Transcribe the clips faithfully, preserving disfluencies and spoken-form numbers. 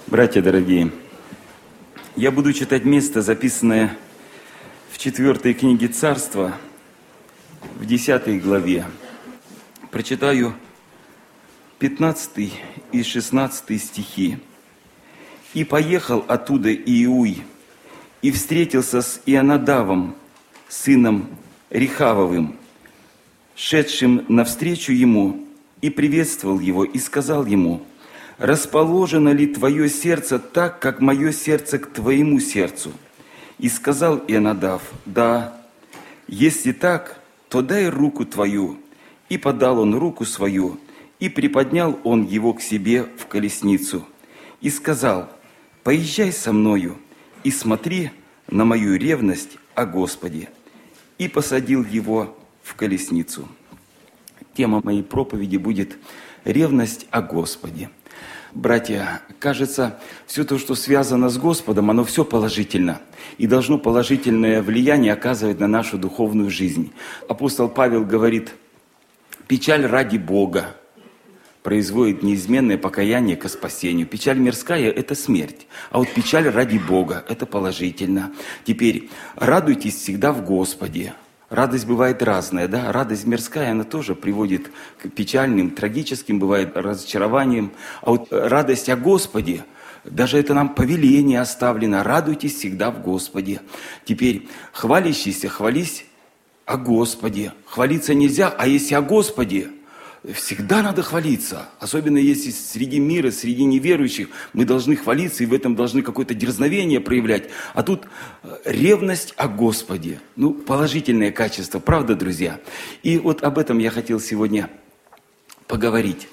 Братья дорогие, я буду читать место, записанное в четвертой книге Царства, в десятой главе. Прочитаю пятнадцатый и шестнадцатый стихи. «И поехал оттуда Иуй, и встретился с Ионадавом, сыном Рехавовым, шедшим навстречу ему, и приветствовал его, и сказал ему: расположено ли твое сердце так, как мое сердце к твоему сердцу? И сказал Ионадав: да, если так, то дай руку твою. И подал он руку свою, и приподнял он его к себе в колесницу, и сказал: поезжай со мною, и смотри на мою ревность о Господе. И посадил его в колесницу». Тема моей проповеди будет «Ревность о Господе». Братья, кажется, все то, что связано с Господом, оно все положительно и должно положительное влияние оказывать на нашу духовную жизнь. Апостол Павел говорит: печаль ради Бога производит неизменное покаяние ко спасению. Печаль мирская – это смерть, а вот печаль ради Бога – это положительно. Теперь радуйтесь всегда в Господе. Радость бывает разная, да? Радость мирская, она тоже приводит к печальным, трагическим, бывает разочарованиям. А вот радость о Господе, даже это нам повеление оставлено: радуйтесь всегда в Господе. Теперь хвалящийся, хвались о Господе. Хвалиться нельзя, а если о Господе, всегда надо хвалиться. Особенно если среди мира, среди неверующих мы должны хвалиться и в этом должны какое-то дерзновение проявлять. А тут ревность о Господе. Ну, положительное качество, правда, друзья? И вот об этом я хотел сегодня поговорить.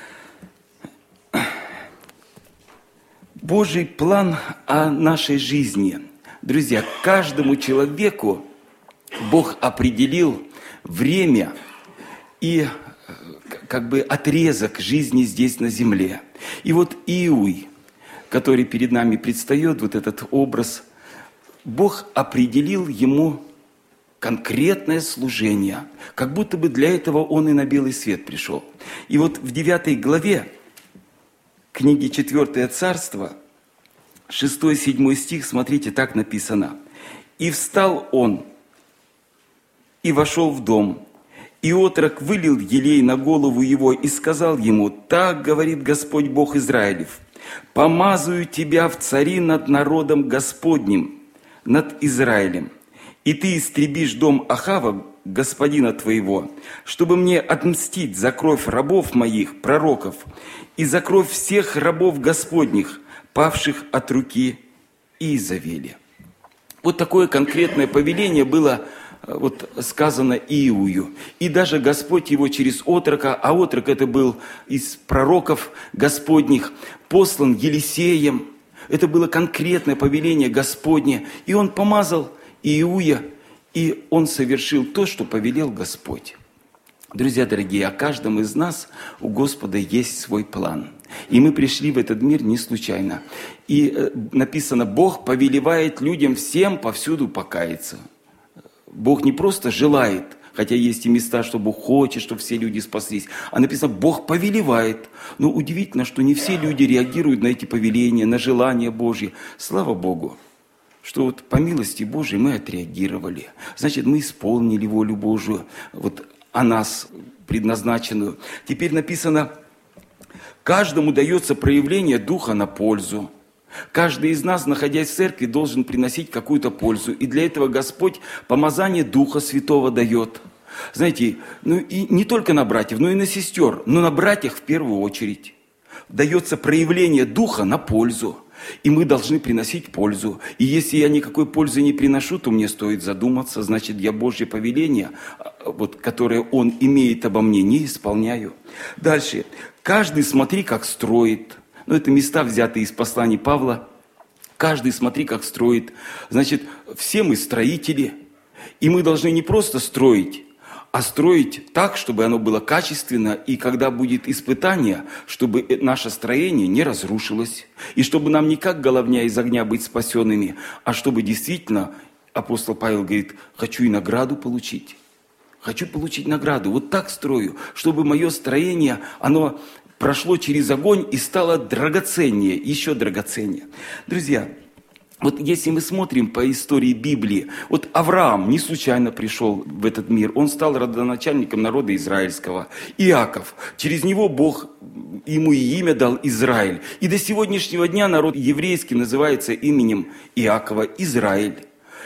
Божий план о нашей жизни. Друзья, каждому человеку Бог определил время и как бы отрезок жизни здесь на земле. И вот Иуй, который перед нами предстает, вот этот образ, Бог определил ему конкретное служение, как будто бы для этого он и на белый свет пришел. И вот в девятой главе книги «Четвертое царство», шестой-седьмой стих, смотрите, так написано: «И встал он, и вошел в дом, и отрок вылил елей на голову его и сказал ему: так говорит Господь Бог Израилев: помазаю тебя в цари над народом Господним, над Израилем, и ты истребишь дом Ахава, господина твоего, чтобы мне отмстить за кровь рабов моих, пророков, и за кровь всех рабов Господних, павших от руки Иезавели». Вот такое конкретное повеление было вот сказано Иую. И даже Господь его через отрока, а отрок это был из пророков Господних, послан Елисеем. Это было конкретное повеление Господне. И он помазал Иуя, и он совершил то, что повелел Господь. Друзья дорогие, о каждом из нас у Господа есть свой план. И мы пришли в этот мир не случайно. И написано: Бог повелевает людям всем повсюду покаяться. Бог не просто желает, хотя есть и места, что Бог хочет, чтобы все люди спаслись, а написано: Бог повелевает. Но удивительно, что не все люди реагируют на эти повеления, на желания Божьи. Слава Богу, что вот по милости Божьей мы отреагировали. Значит, мы исполнили волю Божию, вот о нас предназначенную. Теперь написано: каждому дается проявление Духа на пользу. Каждый из нас, находясь в церкви, должен приносить какую-то пользу. И для этого Господь помазание Духа Святого дает. Знаете, ну и не только на братьев, но и на сестер, но на братьях в первую очередь. Дается проявление Духа на пользу. И мы должны приносить пользу. И если я никакой пользы не приношу, то мне стоит задуматься, значит, я Божье повеление, вот, которое Он имеет обо мне, не исполняю. Дальше. Каждый смотри, как строит. Ну, это места, взятые из посланий Павла. Каждый смотри, как строит. Значит, все мы строители. И мы должны не просто строить, а строить так, чтобы оно было качественно, и когда будет испытание, чтобы наше строение не разрушилось, и чтобы нам не как головня из огня быть спасенными, а чтобы действительно, апостол Павел говорит: хочу и награду получить. Хочу получить награду. Вот так строю, чтобы мое строение, оно прошло через огонь и стало драгоценнее, еще драгоценнее. Друзья, вот если мы смотрим по истории Библии, вот Авраам не случайно пришел в этот мир, он стал родоначальником народа израильского. Иаков, через него Бог ему и имя дал Израиль. И до сегодняшнего дня народ еврейский называется именем Иакова Израиль.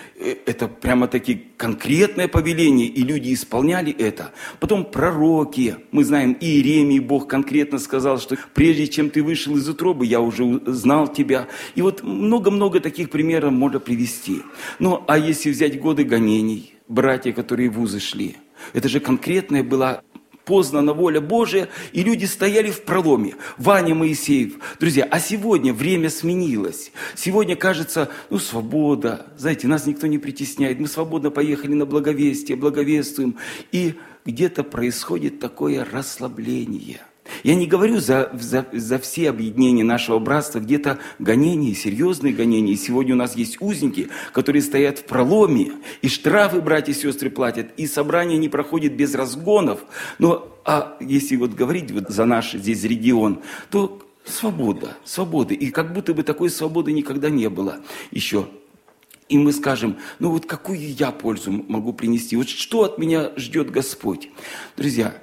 Это прямо-таки конкретное повеление, и люди исполняли это. Потом пророки, мы знаем, Иеремии, Бог конкретно сказал, что прежде чем ты вышел из утробы, я уже знал тебя. И вот много-много таких примеров можно привести. Ну, а если взять годы гонений, братья, которые в вузы шли, это же конкретная была познана воля Божия, и люди стояли в проломе. Ваня Моисеев. Друзья, а сегодня время сменилось. Сегодня кажется, ну, свобода. Знаете, нас никто не притесняет. Мы свободно поехали на благовестие, благовествуем. И где-то происходит такое расслабление. Я не говорю за, за, за все объединения нашего братства, где-то гонения, серьезные гонения. Сегодня у нас есть узники, которые стоят в проломе, и штрафы братья и сестры платят, и собрания не проходят без разгонов. Но а если вот говорить вот за наш здесь регион, то свобода, свобода. И как будто бы такой свободы никогда не было еще. И мы скажем, ну вот какую я пользу могу принести? Вот что от меня ждет Господь? Друзья,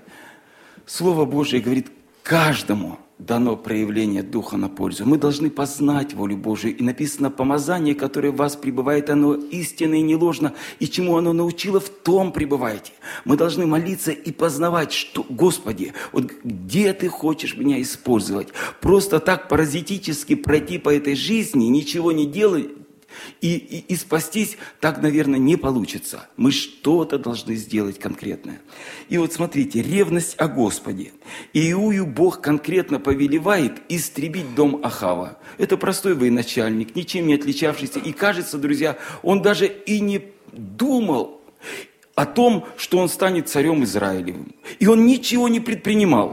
Слово Божие говорит, каждому дано проявление Духа на пользу. Мы должны познать волю Божию. И написано, помазание, которое в вас пребывает, оно истинно и не ложно. И чему оно научило, в том пребывайте. Мы должны молиться и познавать, что, Господи, вот где Ты хочешь меня использовать? Просто так паразитически пройти по этой жизни, ничего не делать, И, и, и спастись так, наверное, не получится. Мы что-то должны сделать конкретное. И вот смотрите, ревность о Господе. Иую Бог конкретно повелевает истребить дом Ахава. Это простой военачальник, ничем не отличавшийся. И кажется, друзья, он даже и не думал о том, что он станет царем Израилевым. И он ничего не предпринимал.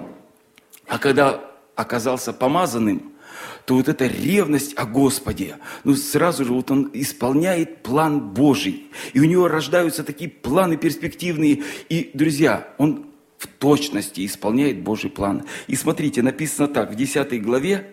А когда оказался помазанным, то вот эта ревность о Господе, ну сразу же вот он исполняет план Божий. И у него рождаются такие планы перспективные. И, друзья, он в точности исполняет Божий план. И смотрите, написано так, в десятой главе,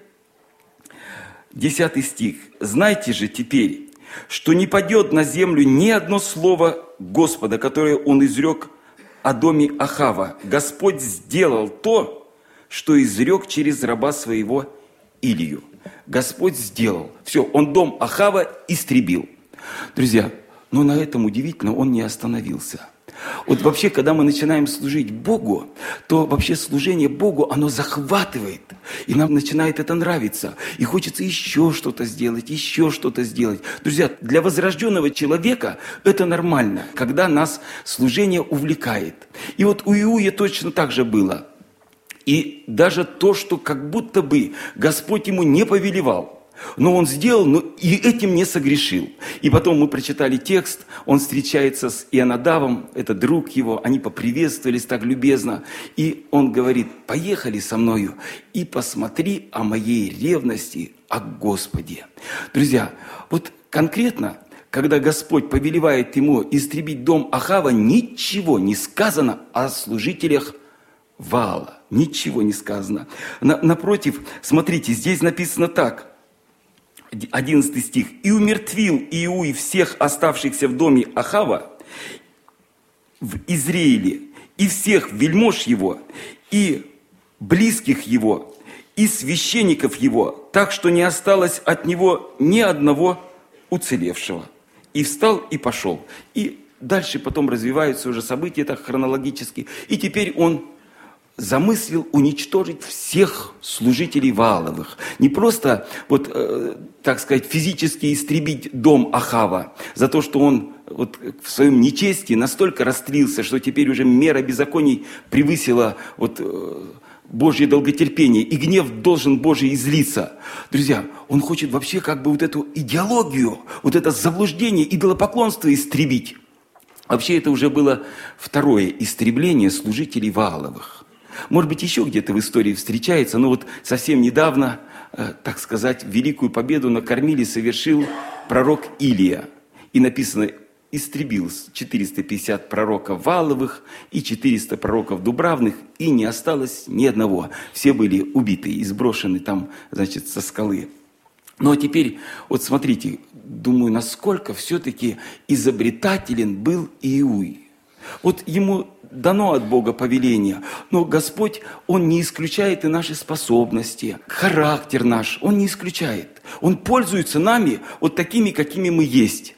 десятый стих. «Знайте же теперь, что не падет на землю ни одно слово Господа, которое он изрек о доме Ахава. Господь сделал то, что изрек через раба своего Илию». Господь сделал. Все, он дом Ахава истребил. Друзья, но на этом удивительно он не остановился. Вот вообще, когда мы начинаем служить Богу, то вообще служение Богу, оно захватывает. И нам начинает это нравиться. И хочется еще что-то сделать, еще что-то сделать. Друзья, для возрожденного человека это нормально, когда нас служение увлекает. И вот у Иуя точно так же было. И даже то, что как будто бы Господь ему не повелевал, но он сделал, но и этим не согрешил. И потом мы прочитали текст, он встречается с Ионадавом, это друг его, они поприветствовались так любезно. И он говорит, поехали со мною и посмотри о моей ревности о Господе. Друзья, вот конкретно, когда Господь повелевает ему истребить дом Ахава, ничего не сказано о служителях Ваала. Ничего не сказано. На, напротив, смотрите, здесь написано так. одиннадцатый стих. «И умертвил Иуй всех оставшихся в доме Ахава в Израиле, и всех вельмож его, и близких его, и священников его, так что не осталось от него ни одного уцелевшего. И встал и пошел». И дальше потом развиваются уже события так хронологически. И теперь он замыслил уничтожить всех служителей Вааловых. Не просто, вот, э, так сказать, физически истребить дом Ахава за то, что он вот, в своем нечестии настолько растлился, что теперь уже мера беззаконий превысила вот, э, Божье долготерпение, и гнев должен Божий излиться. Друзья, он хочет вообще как бы вот эту идеологию, вот это заблуждение, идолопоклонство истребить. Вообще это уже было второе истребление служителей Вааловых. Может быть, еще где-то в истории встречается, но вот совсем недавно, э, так сказать, великую победу на Кормиле совершил пророк Илия. И написано, истребил четыреста пятьдесят пророков Вааловых и четыреста пророков Дубравных, и не осталось ни одного. Все были убиты и сброшены там, значит, со скалы. Но теперь, вот смотрите, думаю, насколько все-таки изобретателен был Иуй. Вот ему дано от Бога повеление, но Господь, Он не исключает и наши способности, характер наш, Он не исключает. Он пользуется нами вот такими, какими мы есть.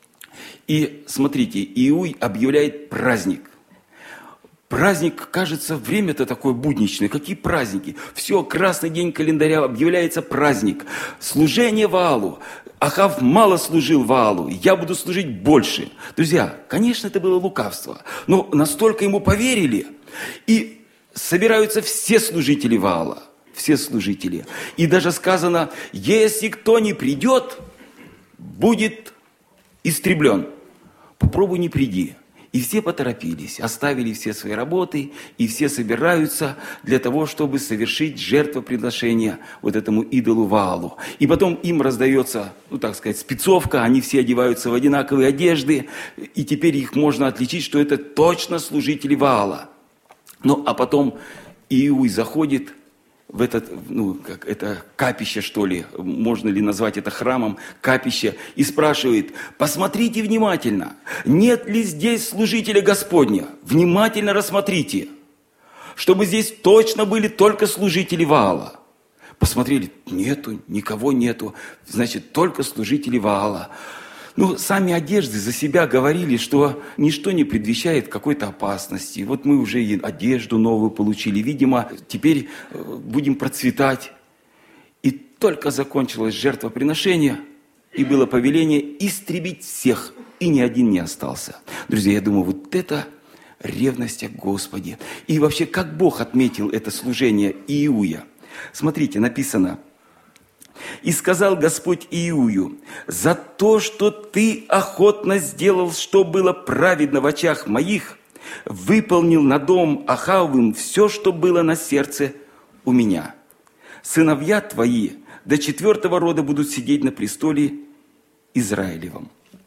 И смотрите, Иуй объявляет праздник. Праздник, кажется, время-то такое будничное. Какие праздники? Все, красный день календаря, объявляется праздник. Служение Ваалу. Ахав мало служил Ваалу, я буду служить больше. Друзья, конечно, это было лукавство, но настолько ему поверили, и собираются все служители Ваала, все служители. И даже сказано, если кто не придет, будет истреблен. Попробуй не приди. И все поторопились, оставили все свои работы, и все собираются для того, чтобы совершить жертвоприношение вот этому идолу Ваалу. И потом им раздается, ну так сказать, спецовка, они все одеваются в одинаковые одежды, и теперь их можно отличить, что это точно служители Ваала. Ну, а потом Иуй заходит в этот, ну, как это, капище, что ли, можно ли назвать это храмом, капище, и спрашивает, посмотрите внимательно, нет ли здесь служителя Господня? Внимательно рассмотрите, чтобы здесь точно были только служители Ваала. Посмотрели, нету, никого нету, значит, только служители Ваала. Ну, сами одежды за себя говорили, что ничто не предвещает какой-то опасности. Вот мы уже и одежду новую получили. Видимо, теперь будем процветать. И только закончилось жертвоприношение, и было повеление истребить всех, и ни один не остался. Друзья, я думаю, вот это ревность о Господе. И вообще, как Бог отметил это служение Иуя. Смотрите, написано: «И сказал Господь Иую, за то, что ты охотно сделал, что было праведно в очах моих, выполнил на дом Ахавовым все, что было на сердце у меня. Сыновья твои до четвертого рода будут сидеть на престоле Израилевом».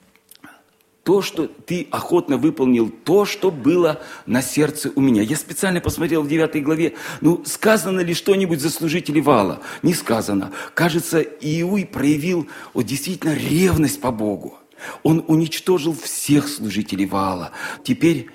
То, что ты охотно выполнил, то, что было на сердце у меня. Я специально посмотрел в девятой главе, ну, сказано ли что-нибудь за служителей Ваала? Не сказано. Кажется, Иуй проявил вот, действительно ревность по Богу. Он уничтожил всех служителей Ваала. Теперь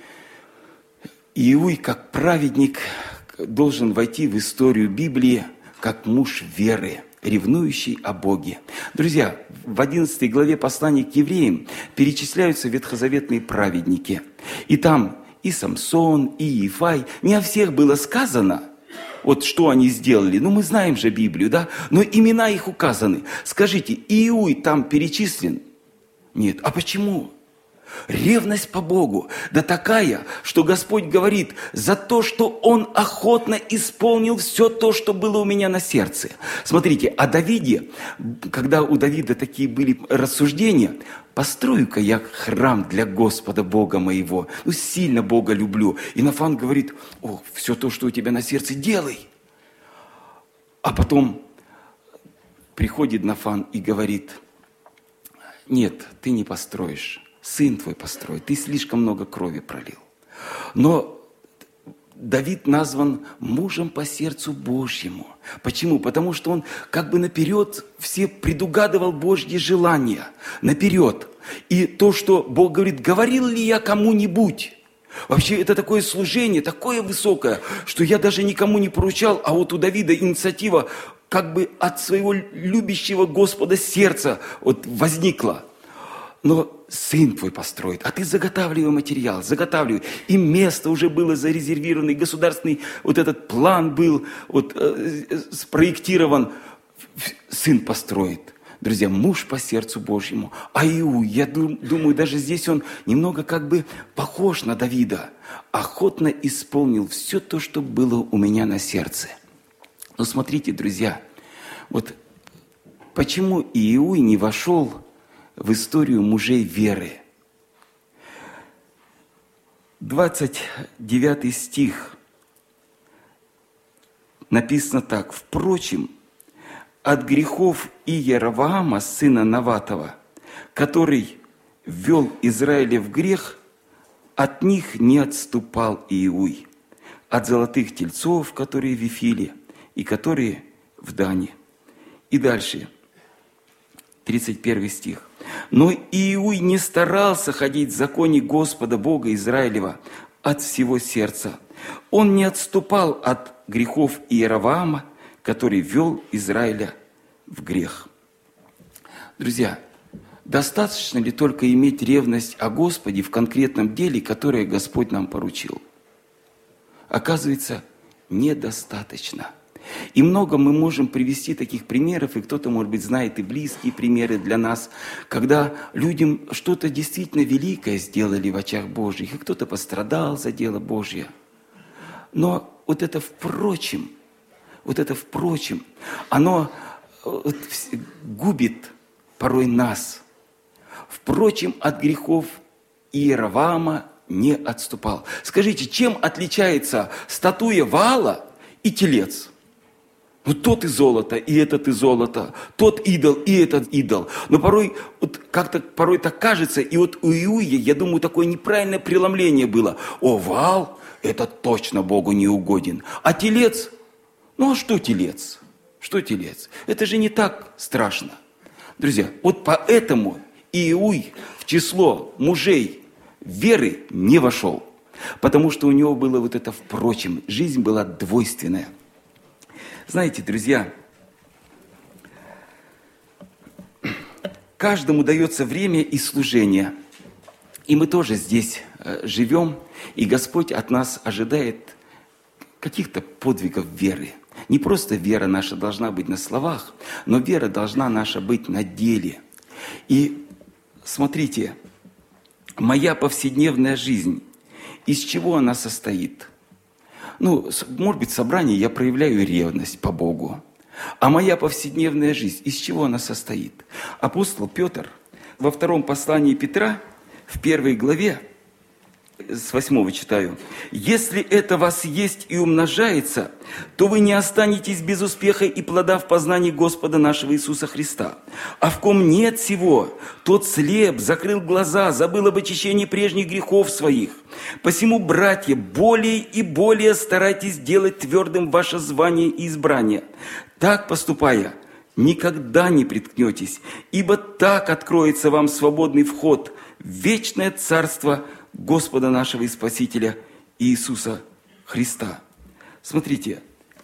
Иуй, как праведник, должен войти в историю Библии как муж веры, ревнующий о Боге. Друзья, в одиннадцатой главе послания к евреям перечисляются ветхозаветные праведники. И там и Самсон, и Иефай. Не о всех было сказано, вот что они сделали. Ну, мы знаем же Библию, да? Но имена их указаны. Скажите, Иуй там перечислен? Нет. А почему? Ревность по Богу, да такая, что Господь говорит, за то, что Он охотно исполнил все то, что было у меня на сердце. Смотрите, о Давиде, когда у Давида такие были рассуждения, построю-ка я храм для Господа Бога моего, ну сильно Бога люблю. И Нафан говорит, о, все то, что у тебя на сердце, делай. А потом приходит Нафан и говорит, нет, ты не построишь. Сын твой построит, ты слишком много крови пролил. Но Давид назван мужем по сердцу Божьему. Почему? Потому что он как бы наперед все предугадывал Божьи желания. Наперед. И то, что Бог говорит, говорил ли я кому-нибудь? Вообще это такое служение, такое высокое, что я даже никому не поручал, а вот у Давида инициатива как бы от своего любящего Господа сердца вот возникла. Но сын твой построит, а ты заготавливай материал, заготавливай. И место уже было зарезервировано, и государственный вот этот план был вот, э, спроектирован. Сын построит. Друзья, муж по сердцу Божьему. А Иуй, я думаю, даже здесь он немного как бы похож на Давида. Охотно исполнил все то, что было у меня на сердце. Но смотрите, друзья, вот почему Иуй не вошел в историю мужей веры. двадцать девятый стих написано так. «Впрочем, от грехов Иеровоама, сына Наватова, который ввел Израиля в грех, от них не отступал Иуй, от золотых тельцов, которые в Вифиле и которые в Дане. И дальше, тридцать первый стих. «Но Иуй не старался ходить в законе Господа Бога Израилева от всего сердца. Он не отступал от грехов Иеровоама, который ввел Израиля в грех». Друзья, достаточно ли только иметь ревность о Господе в конкретном деле, которое Господь нам поручил? Оказывается, недостаточно. И много мы можем привести таких примеров, и кто-то, может быть, знает и близкие примеры для нас, когда людям что-то действительно великое сделали в очах Божьих, и кто-то пострадал за дело Божье. Но вот это впрочем, вот это впрочем, оно губит порой нас. Впрочем, от грехов Иеровоама не отступал. Скажите, чем отличается статуя Ваала и телец? Ну, тот и золото, и этот и золото, тот идол, и этот идол. Но порой, вот как-то порой так кажется, и вот у Иуя, я думаю, такое неправильное преломление было. О, Ваал, это точно Богу не угоден. А телец? Ну, а что телец? Что телец? Это же не так страшно. Друзья, вот поэтому Иуй в число мужей веры не вошел. Потому что у него было вот это впрочем. Жизнь была двойственная. Знаете, друзья, каждому дается время и служение. И мы тоже здесь живем, и Господь от нас ожидает каких-то подвигов веры. Не просто вера наша должна быть на словах, но вера должна наша быть на деле. И смотрите, моя повседневная жизнь, из чего она состоит? Ну, может быть, в собрании я проявляю ревность по Богу. А моя повседневная жизнь, из чего она состоит? Апостол Петр во втором послании Петра, в первой главе, с восьмого читаю. «Если это в вас есть и умножается, то вы не останетесь без успеха и плода в познании Господа нашего Иисуса Христа. А в ком нет всего, тот слеп, закрыл глаза, забыл об очищении прежних грехов своих. Посему, братья, более и более старайтесь делать твердым ваше звание и избрание. Так поступая, никогда не приткнетесь, ибо так откроется вам свободный вход в вечное царство Господа нашего и Спасителя Иисуса Христа». Смотрите,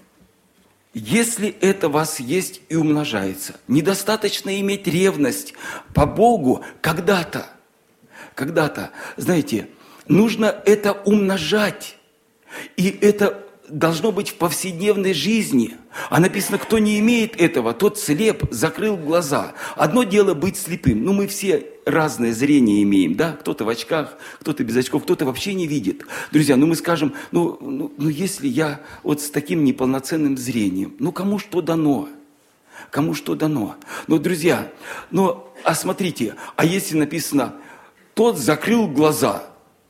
если это в вас есть и умножается, недостаточно иметь ревность по Богу когда-то. Когда-то, знаете, нужно это умножать. И это должно быть в повседневной жизни. А написано, кто не имеет этого, тот слеп, закрыл глаза. Одно дело быть слепым. Ну, мы все разное зрение имеем, да? Кто-то в очках, кто-то без очков, кто-то вообще не видит. Друзья, ну мы скажем, ну, ну, ну если я вот с таким неполноценным зрением, ну кому что дано? Кому что дано? Ну, друзья, ну, а смотрите, а если написано, тот закрыл глаза,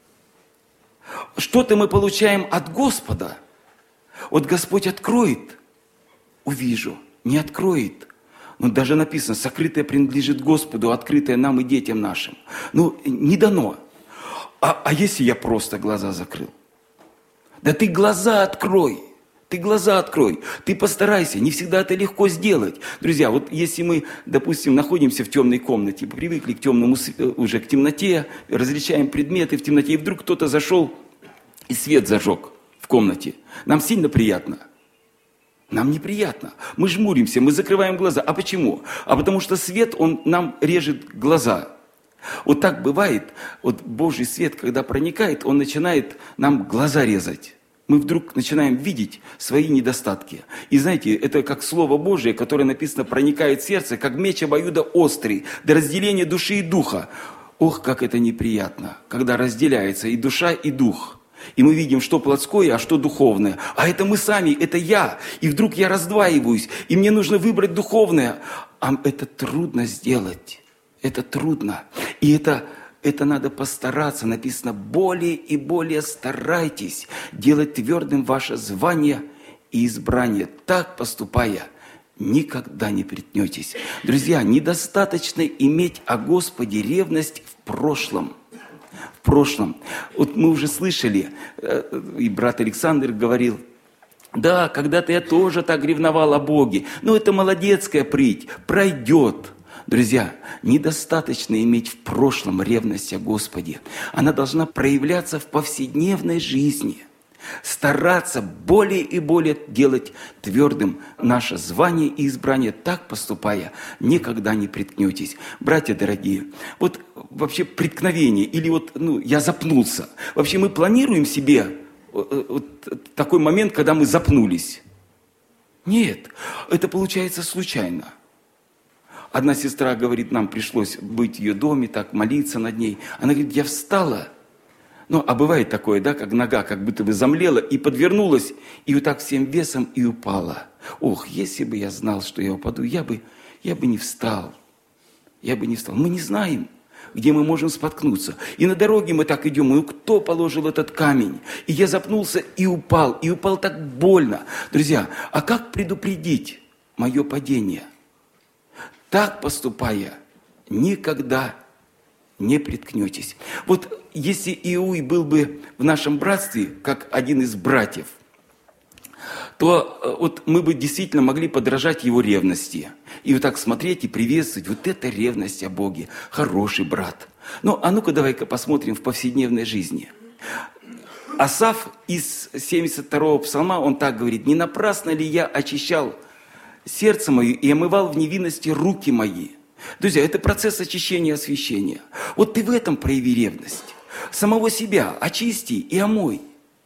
что-то мы получаем от Господа. Вот Господь откроет, увижу, не откроет. Но даже написано, сокрытое принадлежит Господу, открытое нам и детям нашим. Ну, не дано. А, а если я просто глаза закрыл? Да ты глаза открой. Ты глаза открой. Ты постарайся. Не всегда это легко сделать. Друзья, вот если мы, допустим, находимся в темной комнате, привыкли к темному, уже к темноте, различаем предметы в темноте, и вдруг кто-то зашел и свет зажег в комнате. Нам сильно приятно. Нам неприятно. Мы жмуримся, мы закрываем глаза. А почему? А потому что свет, он нам режет глаза. Вот так бывает. Вот Божий свет, когда проникает, он начинает нам глаза резать. Мы вдруг начинаем видеть свои недостатки. И знаете, это как Слово Божие, которое написано, проникает в сердце, как меч обоюдоострый, до разделения души и духа. Ох, как это неприятно, когда разделяется и душа, и дух. И мы видим, что плотское, а что духовное. А это мы сами, это я. И вдруг я раздваиваюсь, и мне нужно выбрать духовное. А это трудно сделать. Это трудно. И это, это надо постараться. Написано, более и более старайтесь делать твердым ваше звание и избрание. Так поступая, никогда не приткнетесь. Друзья, недостаточно иметь о Господе ревность в прошлом. В прошлом. Вот мы уже слышали, и брат Александр говорил, да, когда-то я тоже так ревновал о Боге, но это молодецкая прыть, пройдет. Друзья, недостаточно иметь в прошлом ревность о Господе. Она должна проявляться в повседневной жизни. Стараться более и более делать твердым наше звание и избрание, так поступая, никогда не приткнетесь. Братья дорогие, вот вообще преткновение, или вот ну, я запнулся. Вообще мы планируем себе вот такой момент, когда мы запнулись. Нет, это получается случайно. Одна сестра говорит, нам пришлось быть в ее доме, так молиться над ней. Она говорит, я встала. Ну, а бывает такое, да, как нога как будто бы замлела и подвернулась, и вот так всем весом и упала. Ох, если бы я знал, что я упаду, я бы, я бы не встал. Я бы не встал. Мы не знаем, где мы можем споткнуться. И на дороге мы так идем, и кто положил этот камень? И я запнулся и упал, и упал так больно. Друзья, а как предупредить мое падение? Так поступая, никогда не приткнетесь. Вот если Иуй был бы в нашем братстве, как один из братьев, то вот мы бы действительно могли подражать его ревности. И вот так смотреть и приветствовать. Вот это ревность о Боге. Хороший брат. Ну, а ну-ка давай-ка посмотрим в повседневной жизни. Асаф из семьдесят второго псалма, он так говорит. «Не напрасно ли я очищал сердце мое и омывал в невинности руки мои?» Друзья, это процесс очищения и освящения. Вот ты в этом прояви ревность. Самого себя очисти и омой.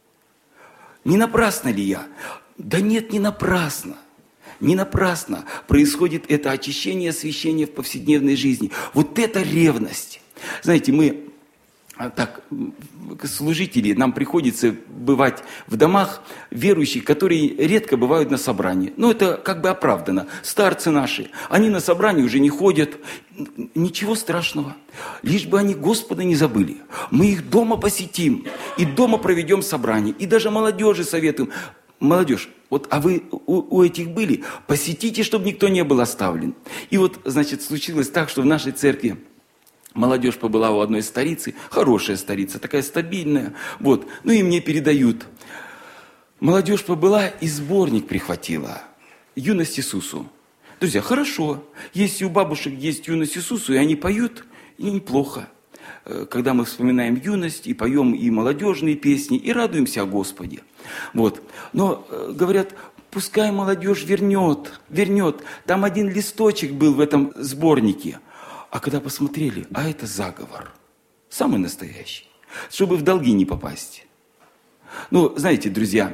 Не напрасно ли я? Да нет, не напрасно. Не напрасно происходит это очищение и освящение в повседневной жизни. Вот это ревность. Знаете, мы... Так, служители, нам приходится бывать в домах верующих, которые редко бывают на собрании. Но это как бы оправдано. Старцы наши, они на собрании уже не ходят. Ничего страшного. Лишь бы они Господа не забыли. Мы их дома посетим и дома проведем собрание. И даже молодежи советуем. Молодежь, вот, а вы у, у этих были? Посетите, чтобы никто не был оставлен. И вот, значит, случилось так, что в нашей церкви молодежь побыла у одной старицы, хорошая старица, такая стабильная, вот, ну и мне передают. Молодежь побыла и сборник прихватила, «Юность Иисусу». Друзья, хорошо, если у бабушек есть «Юность Иисусу», и они поют, и неплохо. Когда мы вспоминаем юность, и поем и молодежные песни, и радуемся о Господе. Вот. Но, говорят, пускай молодежь вернет, вернет. Там один листочек был в этом сборнике. А когда посмотрели, а это заговор, самый настоящий, чтобы в долги не попасть. Ну, знаете, друзья,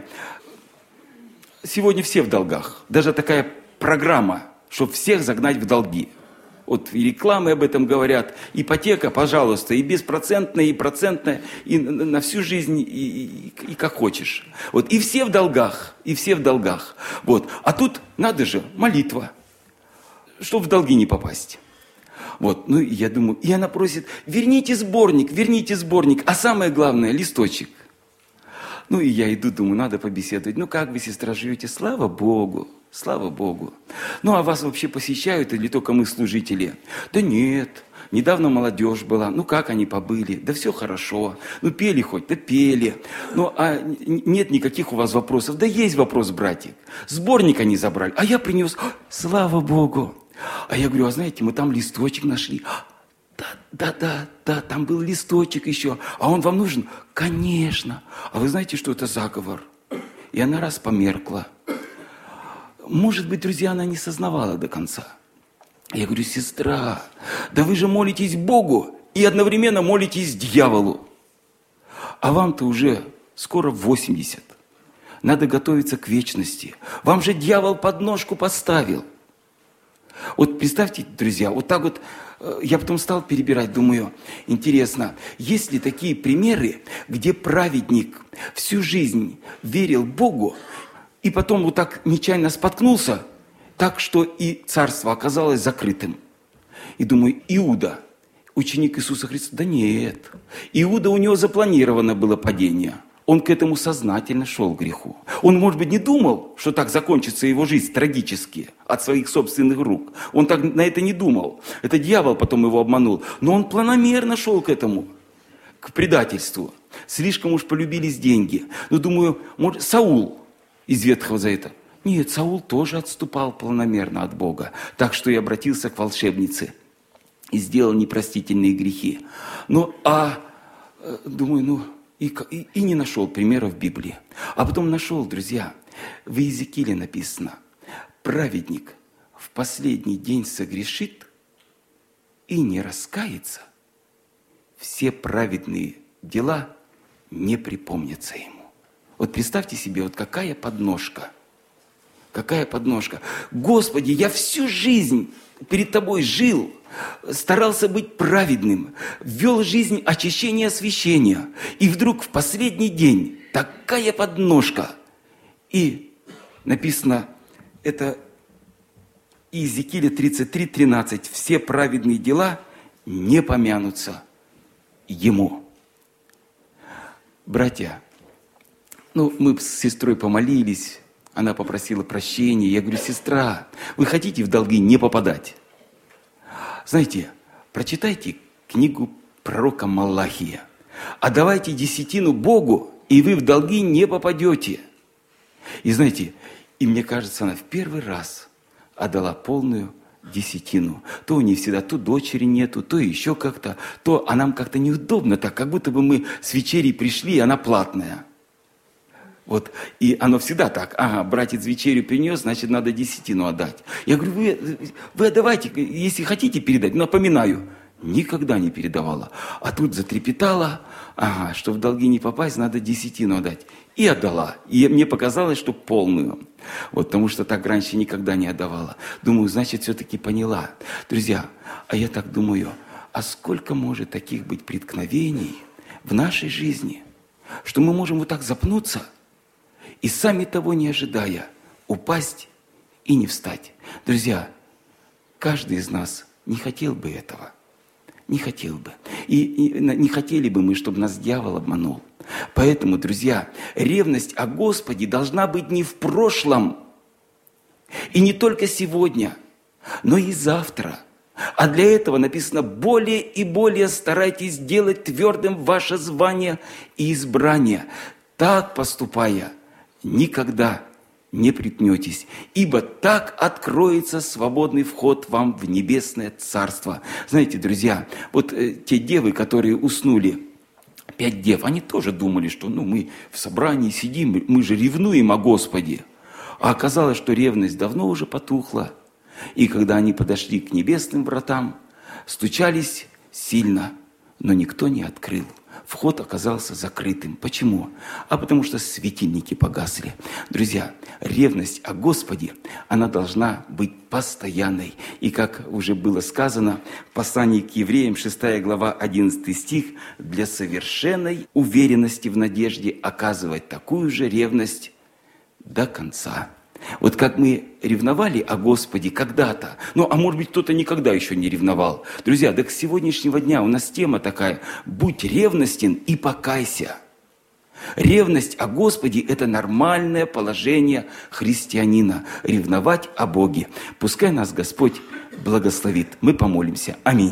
сегодня все в долгах. Даже такая программа, чтобы всех загнать в долги. Вот и рекламы об этом говорят. Ипотека, пожалуйста, и беспроцентная, и процентная, и на всю жизнь, и, и, и как хочешь. Вот, и все в долгах, и все в долгах. Вот. А тут, надо же, молитва, чтобы в долги не попасть. Вот, ну, я думаю, и она просит, верните сборник, верните сборник, а самое главное, листочек. Ну, и я иду, думаю, надо побеседовать. Ну, как вы, сестра, живете? Слава Богу, слава Богу. Ну, а вас вообще посещают или только мы, служители? Да нет, недавно молодежь была. Ну, как они побыли? Да все хорошо. Ну, пели хоть, да пели. Ну, а нет никаких у вас вопросов? Да есть вопрос, братик. Сборник они забрали, а я принес. Слава Богу. А я говорю, а знаете, мы там листочек нашли. Да, да, да, да, там был листочек еще. А он вам нужен? Конечно. А вы знаете, что это заговор? И она раз померкла. Может быть, друзья, она не сознавала до конца. Я говорю, сестра, да вы же молитесь Богу и одновременно молитесь дьяволу. А вам-то уже скоро восемьдесят. Надо готовиться к вечности. Вам же дьявол подножку поставил. Вот представьте, друзья, вот так вот я потом стал перебирать, думаю, интересно, есть ли такие примеры, где праведник всю жизнь верил Богу, и потом вот так нечаянно споткнулся, так что и царство оказалось закрытым. И думаю, Иуда, ученик Иисуса Христа, да нет, Иуда, у него запланировано было падение. Он к этому сознательно шел, к греху. Он, может быть, не думал, что так закончится его жизнь трагически от своих собственных рук. Он так на это не думал. Это дьявол потом его обманул. Но он планомерно шел к этому, к предательству. Слишком уж полюбились деньги. Ну, думаю, может, Саул из Ветхого Завета. Нет, Саул тоже отступал планомерно от Бога. Так что и обратился к волшебнице и сделал непростительные грехи. Ну, а, думаю, ну... И, и, и не нашел примеров в Библии. А потом нашел, друзья, в Иезекииле написано: праведник в последний день согрешит и не раскается, все праведные дела не припомнятся ему. Вот представьте себе, вот какая подножка. Какая подножка. Господи, я всю жизнь перед Тобой жил, старался быть праведным, вел жизнь очищения, освящения. И вдруг в последний день такая подножка. И написано, это Иезекииля тридцать три тринадцать. Все праведные дела не помянутся ему. Братья, ну, мы с сестрой помолились, она попросила прощения. Я говорю: сестра, вы хотите в долги не попадать? Знаете, прочитайте книгу пророка Малахия. Отдавайте десятину Богу, и вы в долги не попадете. И знаете, и мне кажется, она в первый раз отдала полную десятину. То у нее всегда, то дочери нету, то еще как-то, то а нам как-то неудобно так, как будто бы мы с вечерей пришли, и она платная. Вот, и оно всегда так. Ага, братец вечерю принес, значит, надо десятину отдать. Я говорю: вы, вы отдавайте, если хотите передать. Напоминаю, никогда не передавала. А тут затрепетала, ага, что в долги не попасть, надо десятину отдать. И отдала. И мне показалось, что полную. Вот, потому что так раньше никогда не отдавала. Думаю, значит, все-таки поняла. Друзья, а я так думаю, а сколько может таких быть преткновений в нашей жизни, что мы можем вот так запнуться, и сами того не ожидая, упасть и не встать. Друзья, каждый из нас не хотел бы этого. Не хотел бы. И, и не хотели бы мы, чтобы нас дьявол обманул. Поэтому, друзья, ревность о Господе должна быть не в прошлом. И не только сегодня, но и завтра. А для этого написано: более и более старайтесь делать твердым ваше звание и избрание. Так поступая, никогда не припнетесь, ибо так откроется свободный вход вам в небесное царство. Знаете, друзья, вот э, те девы, которые уснули, пять дев, они тоже думали, что ну, мы в собрании сидим, мы же ревнуем о Господе. А оказалось, что ревность давно уже потухла. И когда они подошли к небесным вратам, стучались сильно, но никто не открыл. Вход оказался закрытым. Почему? А потому что светильники погасли. Друзья, ревность о Господе, она должна быть постоянной. И как уже было сказано в послании к евреям, шестая глава, одиннадцатый стих, для совершенной уверенности в надежде оказывать такую же ревность до конца. Вот как мы ревновали о Господе когда-то, ну, а может быть, кто-то никогда еще не ревновал. Друзья, так с сегодняшнего дня у нас тема такая: будь ревностен и покайся. Ревность о Господе – это нормальное положение христианина. Ревновать о Боге. Пускай нас Господь благословит. Мы помолимся. Аминь.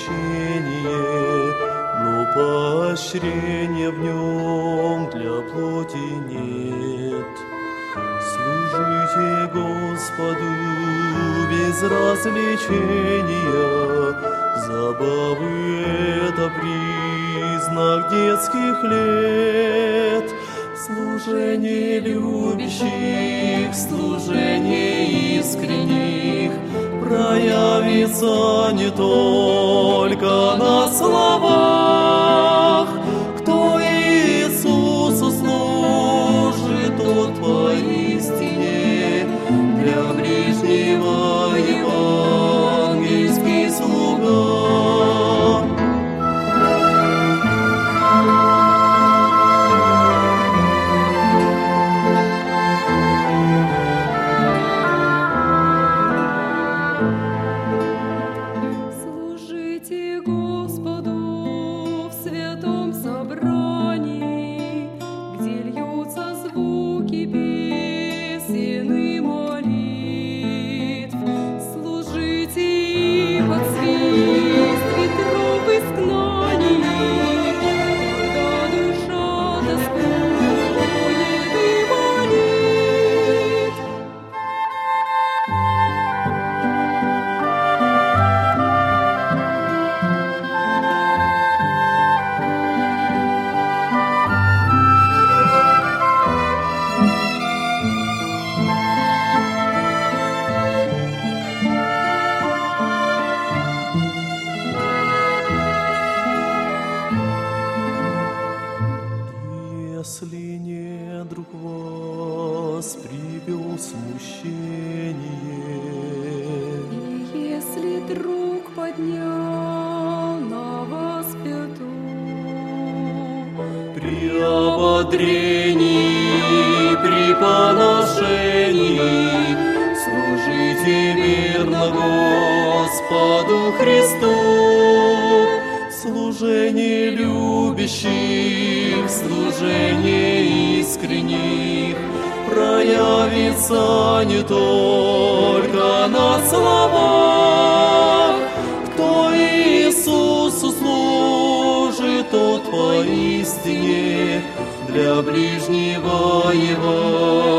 мучение, но поощрения в нем для плоти нет. Служите Господу без развлечения, забавы — это признак детских лет. Служение любящих, служение искренних проявится не только на словах. Кто Иисусу служит, тот поистине для ближнего евангельский слуга. Если не друг вас привел смущение, и если друг поднял на вас пяту, при ободрении, при поношении, служите верно Господу Христу. Служение любящих, служение искренних проявится не только на словах. Кто Иисусу служит, тот поистине для ближнего его